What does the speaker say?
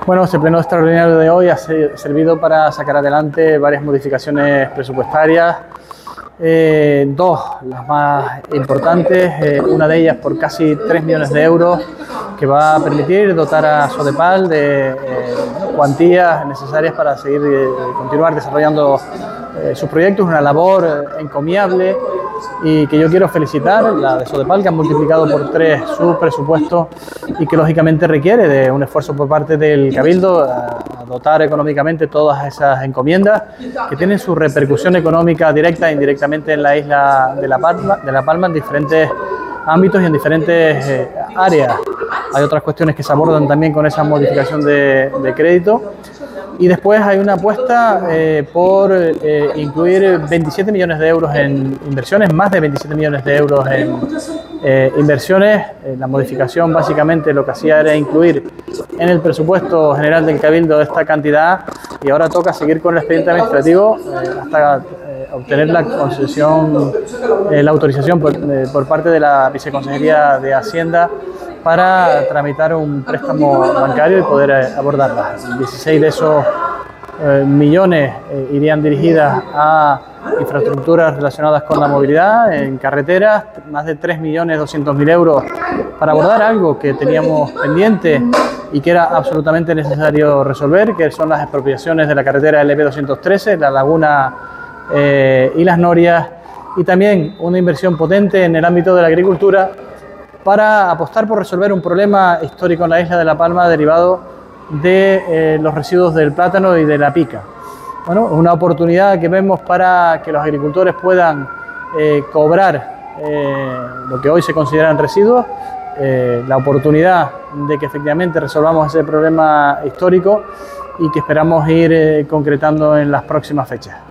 Bueno, este pleno extraordinario de hoy ha servido para sacar adelante varias modificaciones presupuestarias, dos, las más importantes, una de ellas por casi 3 millones de euros, que va a permitir dotar a Sodepal de cuantías necesarias para seguir continuar desarrollando sus proyectos, una labor encomiable y que yo quiero felicitar, la de Sodepal, que ha multiplicado por 3 su presupuesto y que lógicamente requiere de un esfuerzo por parte del Cabildo a dotar económicamente todas esas encomiendas que tienen su repercusión económica directa e indirectamente en la isla de La Palma en diferentes ámbitos y en diferentes áreas. Hay otras cuestiones que se abordan también con esa modificación de crédito. Y después hay una apuesta por incluir 27 millones de euros en inversiones, más de 27 millones de euros en inversiones. La modificación básicamente lo que hacía era incluir en el presupuesto general del Cabildo esta cantidad y ahora toca seguir con el expediente administrativo hasta obtener la concesión, la autorización por parte de la Viceconsejería de Hacienda para tramitar un préstamo bancario y poder abordarla. 16 de esos millones irían dirigidas a infraestructuras relacionadas con la movilidad en carreteras, más de 3.200.000 euros para abordar algo que teníamos pendiente y que era absolutamente necesario resolver, que son las expropiaciones de la carretera LP213, La Laguna y Las Norias, y también una inversión potente en el ámbito de la agricultura para apostar por resolver un problema histórico en la isla de La Palma derivado de los residuos del plátano y de la pica. Bueno, es una oportunidad que vemos para que los agricultores puedan cobrar lo que hoy se consideran residuos, la oportunidad de que efectivamente resolvamos ese problema histórico y que esperamos ir concretando en las próximas fechas.